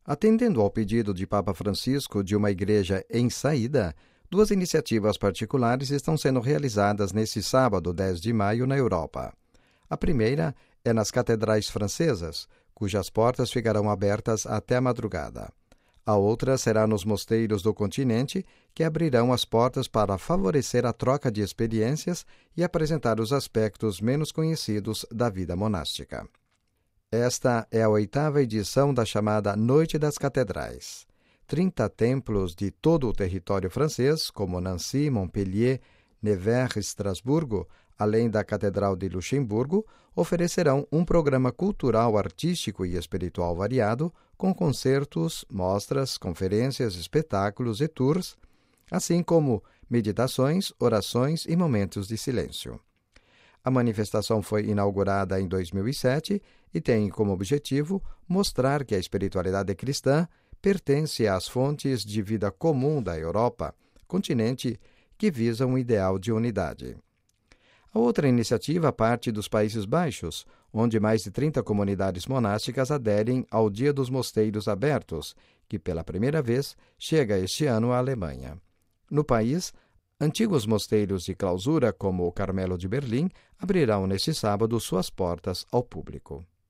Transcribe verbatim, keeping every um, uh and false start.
Atendendo ao pedido de Papa Francisco de uma igreja em saída, duas iniciativas particulares estão sendo realizadas neste sábado, dez de maio, na Europa. A primeira é nas catedrais francesas, cujas portas ficarão abertas até a madrugada. A outra será nos mosteiros do continente, que abrirão as portas para favorecer a troca de experiências e apresentar os aspectos menos conhecidos da vida monástica. Esta é a oitava edição da chamada Noite das Catedrais. Trinta templos de todo o território francês, como Nancy, Montpellier, Nevers e Estrasburgo, além da Catedral de Luxemburgo, oferecerão um programa cultural, artístico e espiritual variado, com concertos, mostras, conferências, espetáculos e tours, assim como meditações, orações e momentos de silêncio. A manifestação foi inaugurada em dois mil e sete e tem como objetivo mostrar que a espiritualidade cristã pertence às fontes de vida comum da Europa, continente que visa um ideal de unidade. A outra iniciativa parte dos Países Baixos, onde mais de trinta comunidades monásticas aderem ao Dia dos Mosteiros Abertos, que pela primeira vez chega este ano à Alemanha. No país, antigos mosteiros de clausura, como o Carmelo de Berlim, abrirão neste sábado suas portas ao público.